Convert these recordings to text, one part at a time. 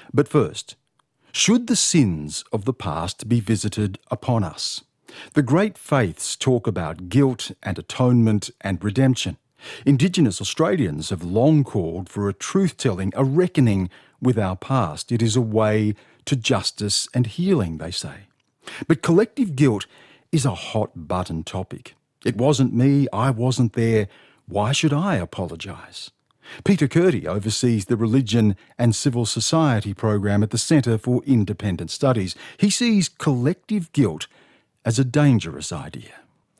But first, should the sins of the past be visited upon us? The great faiths talk about guilt and atonement and redemption. Indigenous Australians have long called for a truth-telling, a reckoning with our past. It is a way to justice and healing, they say. But collective guilt is a hot-button topic. It wasn't me, I wasn't there. Why should I apologise? Peter Curti oversees the Religion and Civil Society program at the Centre for Independent Studies. He sees collective guilt as a dangerous idea.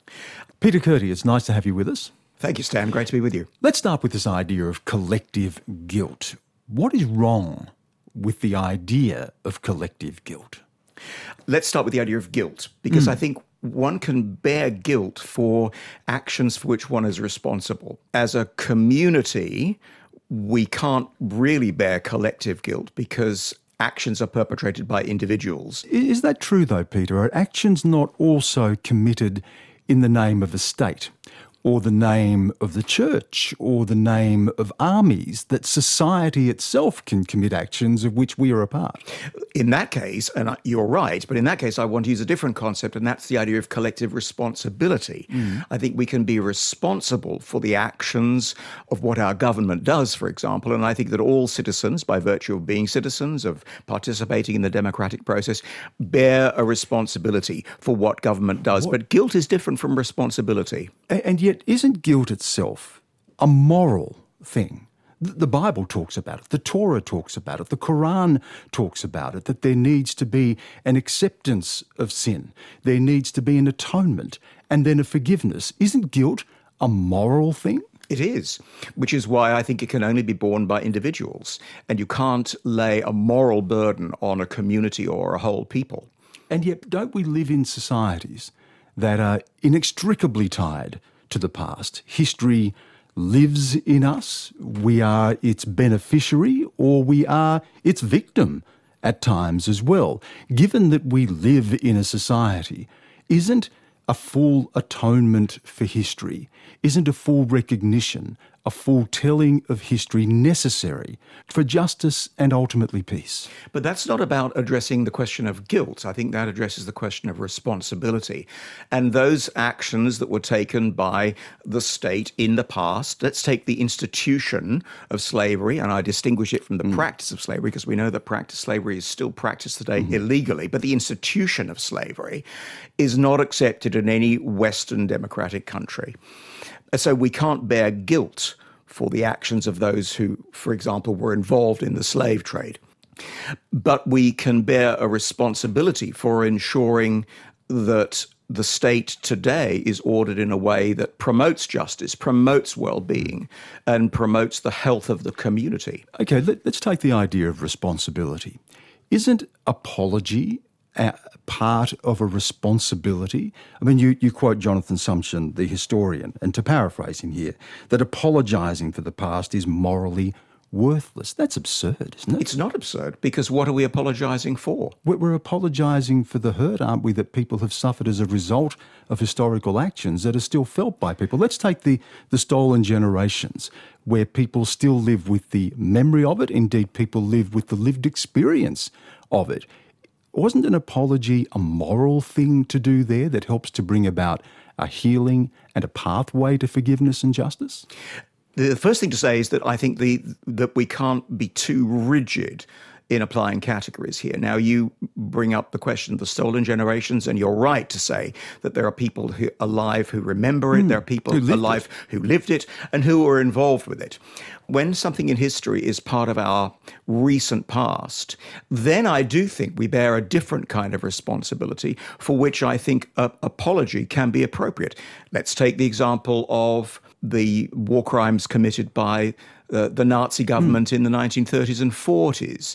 Peter Curti, it's nice to have you with us. Thank you, Stan. Great to be with you. Let's start with this idea of collective guilt. What is wrong with the idea of collective guilt? Let's start with the idea of guilt, because I think one can bear guilt for actions for which one is responsible. As a community, we can't really bear collective guilt because actions are perpetrated by individuals. Is that true, though, Peter? Are actions not also committed in the name of a state, or the name of the church, or the name of armies, that society itself can commit actions of which we are a part? In that case, and you're right, but in that case I want to use a different concept, and that's the idea of collective responsibility. I think we can be responsible for the actions of what our government does, for example, and I think that all citizens, by virtue of being citizens, of participating in the democratic process, bear a responsibility for what government does. But guilt is different from responsibility. And yet, isn't guilt itself a moral thing? The Bible talks about it, the Torah talks about it, the Quran talks about it, that there needs to be an acceptance of sin, there needs to be an atonement, and then a forgiveness. Isn't guilt a moral thing? It is, which is why I think it can only be borne by individuals, and you can't lay a moral burden on a community or a whole people. And yet, don't we live in societies that are inextricably tied to the past? History lives in us. We are its beneficiary, or we are its victim at times as well. Given that we live in a society, isn't a full atonement for history, isn't a full recognition, a full telling of history necessary for justice and ultimately peace? But that's not about addressing the question of guilt. I think that addresses the question of responsibility. And those actions that were taken by the state in the past, let's take the institution of slavery, and I distinguish it from the practice of slavery, because we know that practice slavery is still practiced today illegally, but the institution of slavery is not accepted in any Western democratic country. So we can't bear guilt for the actions of those who, for example, were involved in the slave trade. But we can bear a responsibility for ensuring that the state today is ordered in a way that promotes justice, promotes well-being, and promotes the health of the community. Okay, let's take the idea of responsibility. Isn't apology part of a responsibility? I mean, you quote Jonathan Sumption, the historian, and to paraphrase him here, that apologising for the past is morally worthless. That's absurd, isn't it? It's not absurd, because what are we apologising for? We're apologising for the hurt, aren't we, that people have suffered as a result of historical actions that are still felt by people. Let's take the stolen generations, where people still live with the memory of it. Indeed, people live with the lived experience of it. Wasn't an apology a moral thing to do there that helps to bring about a healing and a pathway to forgiveness and justice? The first thing to say is that I think that we can't be too rigid in applying categories here. Now, you bring up the question of the stolen generations, and you're right to say that there are people alive who remember it, there are people alive who lived it, and who were involved with it. When something in history is part of our recent past, then I do think we bear a different kind of responsibility for which I think apology can be appropriate. Let's take the example of the war crimes committed by the Nazi government in the 1930s and 40s.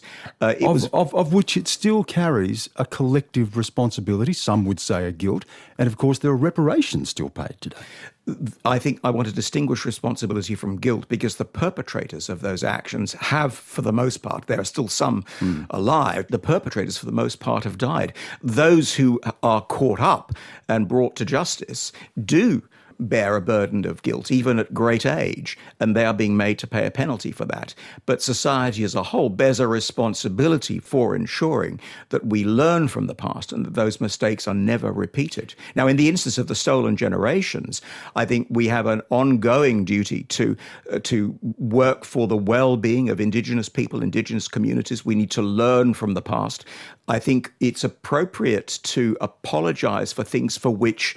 Of which it still carries a collective responsibility, some would say a guilt, and of course there are reparations still paid today. I think I want to distinguish responsibility from guilt, because the perpetrators of those actions have, for the most part, there are still some alive, the perpetrators for the most part have died. Those who are caught up and brought to justice do bear a burden of guilt, even at great age, and they are being made to pay a penalty for that. But society as a whole bears a responsibility for ensuring that we learn from the past and that those mistakes are never repeated. Now, in the instance of the stolen generations, I think we have an ongoing duty to work for the well-being of Indigenous people, Indigenous communities. We need to learn from the past. I think it's appropriate to apologise for things for which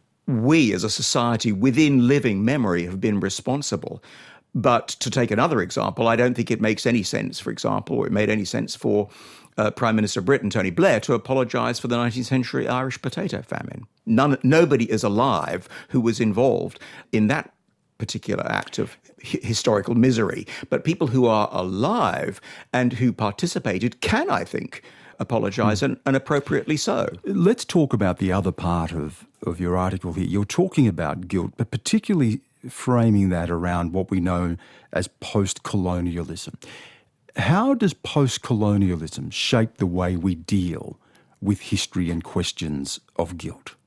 we as a society within living memory have been responsible. But to take another example, I don't think it makes any sense, for example, or it made any sense for Prime Minister of Britain, Tony Blair, to apologise for the 19th century Irish potato famine. Nobody is alive who was involved in that particular act of historical misery. But people who are alive and who participated can, I think, apologise, and appropriately so. Let's talk about the other part of your article here. You're talking about guilt, but particularly framing that around what we know as post-colonialism. How does post-colonialism shape the way we deal with history and questions of guilt?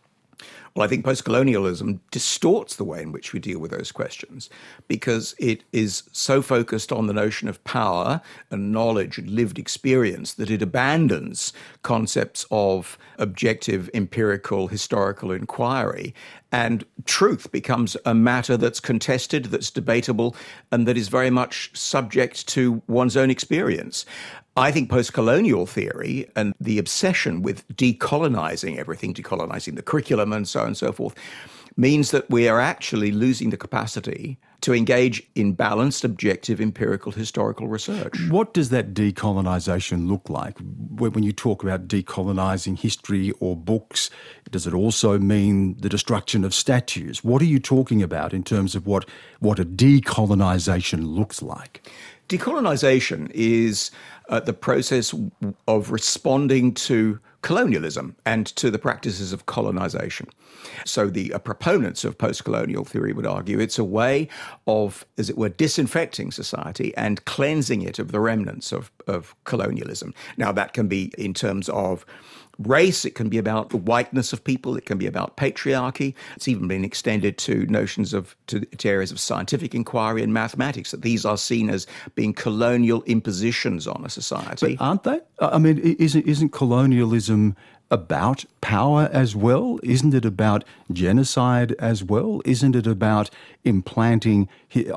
Well, I think post-colonialism distorts the way in which we deal with those questions because it is so focused on the notion of power and knowledge and lived experience that it abandons concepts of objective, empirical, historical inquiry. And truth becomes a matter that's contested, that's debatable, and that is very much subject to one's own experience. I think post-colonial theory and the obsession with decolonizing everything, decolonizing the curriculum and so on and so forth, means that we are actually losing the capacity to engage in balanced, objective, empirical, historical research. What does that decolonisation look like? When you talk about decolonising history or books, does it also mean the destruction of statues? What are you talking about in terms of what a decolonisation looks like? Decolonisation is the process of responding to colonialism and to the practices of colonisation. So the proponents of post-colonial theory would argue it's a way of, as it were, disinfecting society and cleansing it of the remnants of colonialism. Now, that can be in terms of race, it can be about the whiteness of people, it can be about patriarchy. It's even been extended to notions to areas of scientific inquiry and mathematics, that these are seen as being colonial impositions on a society. But aren't they? I mean, isn't colonialism about power as well? Isn't it about genocide as well? Isn't it about implanting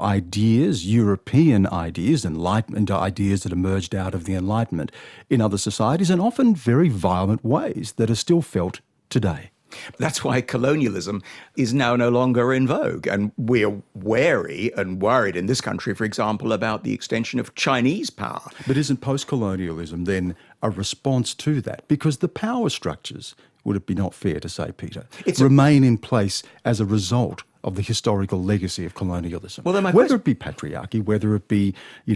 ideas, European ideas, Enlightenment ideas that emerged out of the Enlightenment in other societies, and often very violent ways that are still felt today? That's why colonialism is now no longer in vogue. And we're wary and worried in this country, for example, about the extension of Chinese power. But isn't post-colonialism then a response to that? Because the power structures, would it be not fair to say, Peter, remain in place as a result of the historical legacy of colonialism. Well, whether it be patriarchy, whether it be,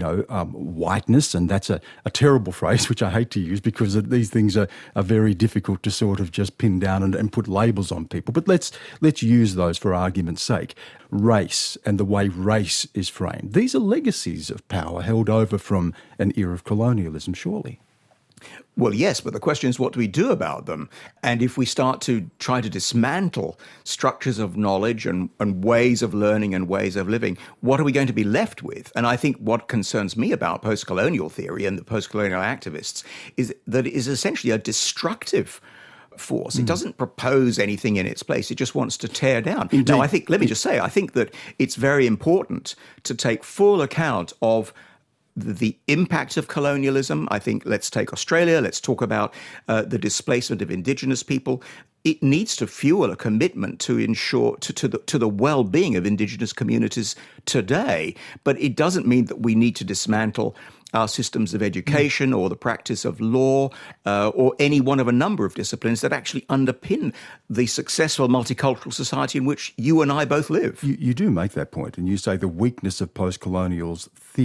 whiteness, and that's a terrible phrase which I hate to use because these things are very difficult to sort of just pin down and put labels on people. But let's use those for argument's sake. Race and the way race is framed. These are legacies of power held over from an era of colonialism, surely. Well, yes, but the question is, what do we do about them? And if we start to try to dismantle structures of knowledge and ways of learning and ways of living, what are we going to be left with? And I think what concerns me about post-colonial theory and the post-colonial activists is that it is essentially a destructive force. It doesn't propose anything in its place. It just wants to tear down. Indeed. Now, I think that it's very important to take full account of the impact of colonialism. I think let's take Australia. Let's talk about the displacement of Indigenous people. It needs to fuel a commitment to ensure to the well-being of Indigenous communities today. But it doesn't mean that we need to dismantle our systems of education or the practice of law or any one of a number of disciplines that actually underpin the successful multicultural society in which you and I both live. You do make that point, and you say the weakness of post-colonial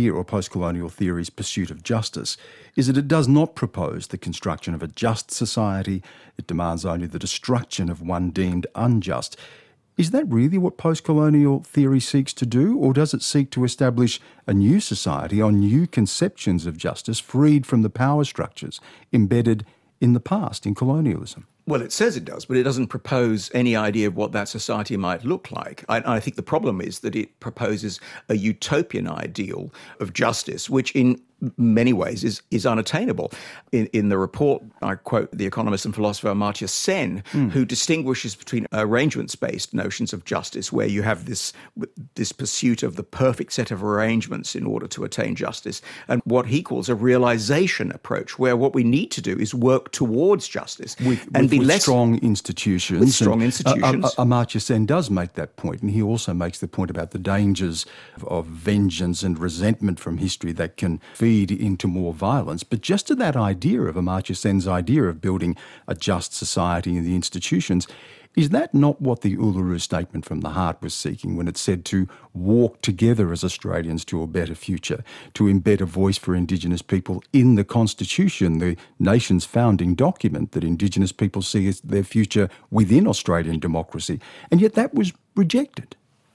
theory's pursuit of justice is that it does not propose the construction of a just society. It demands only the destruction of one deemed unjust. Is that really what post-colonial theory seeks to do, or does it seek to establish a new society on new conceptions of justice freed from the power structures embedded in the past, in colonialism. Well, it says it does, but it doesn't propose any idea of what that society might look like. I think the problem is that it proposes a utopian ideal of justice, which in many ways is unattainable. In the report, I quote the economist and philosopher Amartya Sen, who distinguishes between arrangements-based notions of justice, where you have this pursuit of the perfect set of arrangements in order to attain justice, and what he calls a realization approach, where what we need to do is work towards justice and be less strong institutions. With strong institutions. Amartya Sen does make that point, and he also makes the point about the dangers of vengeance and resentment from history that can feed into more violence. But just to that idea of Amartya Sen's idea of building a just society in the institutions, is that not what the Uluru Statement from the Heart was seeking when it said to walk together as Australians to a better future, to embed a voice for Indigenous people in the Constitution, the nation's founding document that Indigenous people see as their future within Australian democracy? And yet that was rejected.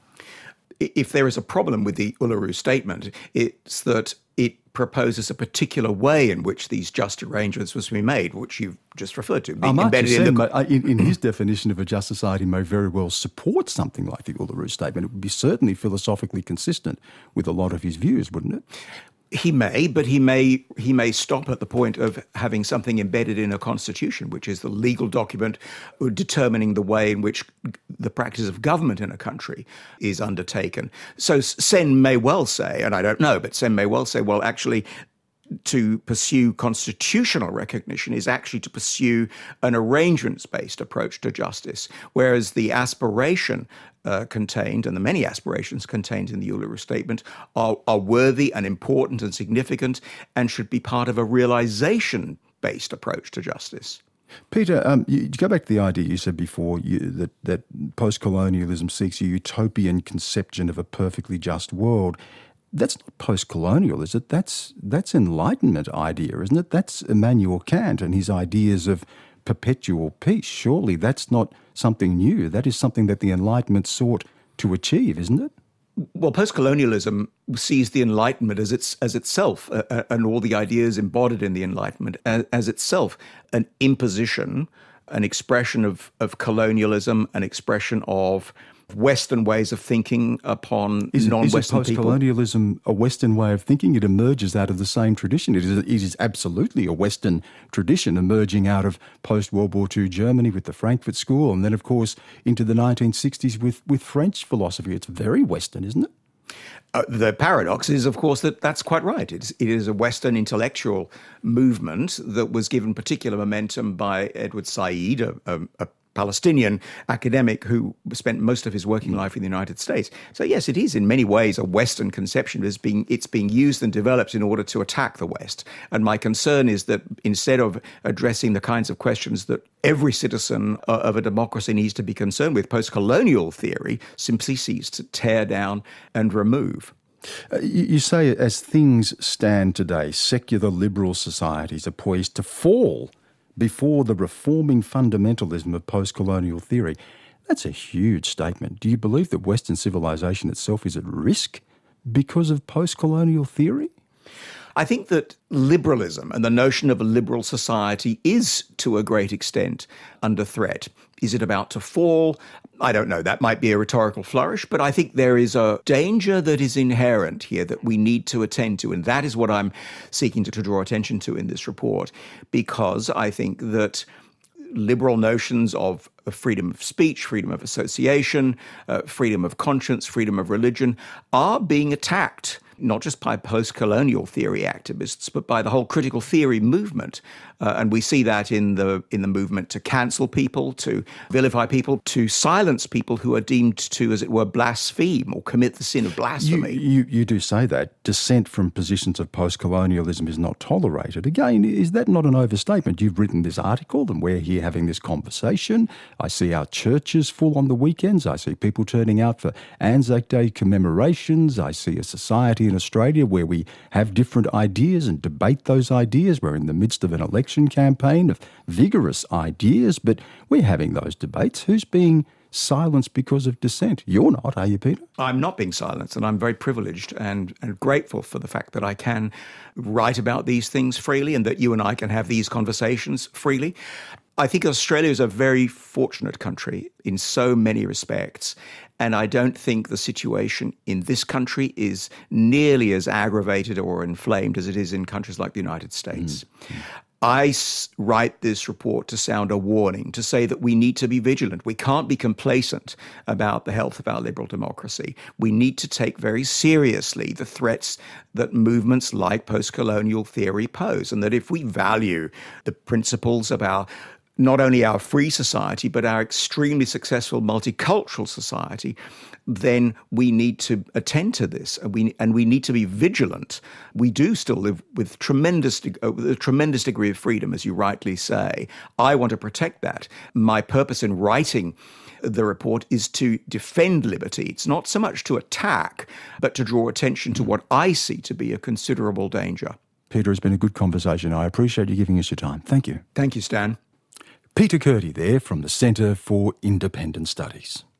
If there is a problem with the Uluru Statement, it's that it proposes a particular way in which these just arrangements was to be made, which you've just referred to. In his definition of a just society may very well support something like the Uluru Statement. It would be certainly philosophically consistent with a lot of his views, wouldn't it? He may, but he may stop at the point of having something embedded in a constitution, which is the legal document determining the way in which the practice of government in a country is undertaken. So Sen may well say, and I don't know, but Sen may well say, well, actually, to pursue constitutional recognition is actually to pursue an arrangements-based approach to justice, whereas the aspiration contained, and the many aspirations contained in the Uluru Statement, are worthy and important and significant and should be part of a realization-based approach to justice. Peter, you go back to the idea you said before that post-colonialism seeks a utopian conception of a perfectly just world. That's not post-colonial, is it? That's Enlightenment idea, isn't it? That's Immanuel Kant and his ideas of perpetual peace. Surely that's not something new. That is something that the Enlightenment sought to achieve, isn't it? Well, post-colonialism sees the Enlightenment as itself, and all the ideas embodied in the Enlightenment as itself an imposition, an expression of colonialism, an expression of Western ways of thinking upon non-Western people. Is post-colonialism a Western way of thinking? It emerges out of the same tradition. It is absolutely a Western tradition emerging out of post-World War II Germany with the Frankfurt School, and then, of course, into the 1960s with French philosophy. It's very Western, isn't it? The paradox is, of course, that's quite right. It is a Western intellectual movement that was given particular momentum by Edward Said, a Palestinian academic who spent most of his working life in the United States. So yes, it is in many ways a Western conception. It's being used and developed in order to attack the West. And my concern is that instead of addressing the kinds of questions that every citizen of a democracy needs to be concerned with, post-colonial theory simply seeks to tear down and remove. You say, as things stand today, secular liberal societies are poised to fall before the reforming fundamentalism of post-colonial theory. That's a huge statement. Do you believe that Western civilization itself is at risk because of post-colonial theory? I think that liberalism and the notion of a liberal society is, to a great extent, under threat. Is it about to fall? I don't know. That might be a rhetorical flourish, but I think there is a danger that is inherent here that we need to attend to, and that is what I'm seeking to draw attention to in this report, because I think that liberal notions of freedom of speech, freedom of association, freedom of conscience, freedom of religion are being attacked, not just by post-colonial theory activists, but by the whole critical theory movement. And we see that in the movement to cancel people, to vilify people, to silence people who are deemed to, as it were, blaspheme or commit the sin of blasphemy. You do say that. Dissent from positions of post-colonialism is not tolerated. Again, is that not an overstatement? You've written this article and we're here having this conversation. I see our churches full on the weekends. I see people turning out for Anzac Day commemorations. I see a society in Australia where we have different ideas and debate those ideas. We're in the midst of an election campaign of vigorous ideas, but we're having those debates. Who's being silenced because of dissent. You're not, are you, Peter? I'm not being silenced, and I'm very privileged and grateful for the fact that I can write about these things freely and that you and I can have these conversations freely. I think Australia is a very fortunate country in so many respects, and I don't think the situation in this country is nearly as aggravated or inflamed as it is in countries like the United States. I write this report to sound a warning, to say that we need to be vigilant. We can't be complacent about the health of our liberal democracy. We need to take very seriously the threats that movements like post-colonial theory pose, and that if we value the principles of not only our free society, but our extremely successful multicultural society, then we need to attend to this, and we need to be vigilant. We do still live with a tremendous degree of freedom, as you rightly say. I want to protect that. My purpose in writing the report is to defend liberty. It's not so much to attack, but to draw attention to what I see to be a considerable danger. Peter, it's been a good conversation. I appreciate you giving us your time. Thank you. Thank you, Stan. Peter Curti there from the Centre for Independent Studies.